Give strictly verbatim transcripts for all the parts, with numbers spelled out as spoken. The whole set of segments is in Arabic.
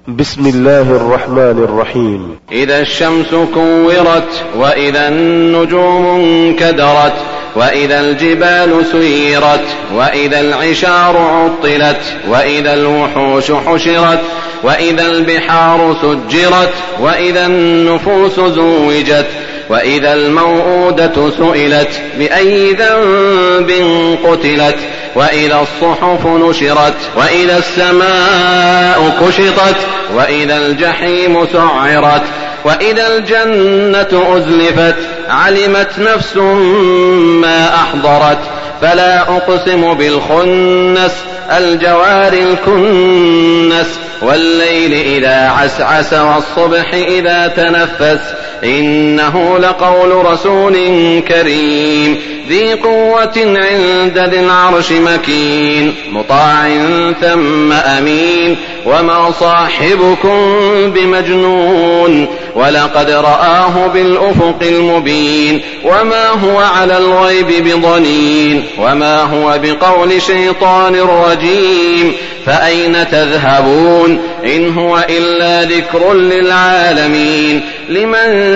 بسم الله الرحمن الرحيم. إذا الشمس كورت وإذا النجوم انكدرت وإذا الجبال سيرت وإذا العشار عطلت وإذا الوحوش حشرت وإذا البحار سجرت وإذا النفوس زوجت وإذا الموءودة سئلت بأي ذنب قتلت وإذا الصحف نشرت وإذا السماء كشطت وإذا الجحيم سعرت وإذا الجنة أزلفت علمت نفس ما أحضرت فلا أقسم بالخنس الجوار الكنس والليل إذا عسعس والصبح إذا تنفس إنه لقول رسول كريم ذي قوة عند ذي العرش مكين مطاع ثم أمين وما صاحبكم بمجنون ولقد رآه بالأفق المبين وما هو على الغيب بضنين وما هو بقول شيطان رجيم فأين تذهبون إن هو إلا ذكر للعالمين لمن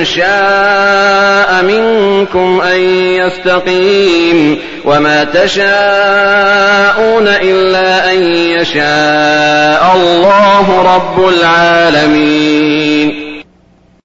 شاء منكم أن يستقيم وما تشاءون إلا أن يشاء الله رب العالمين.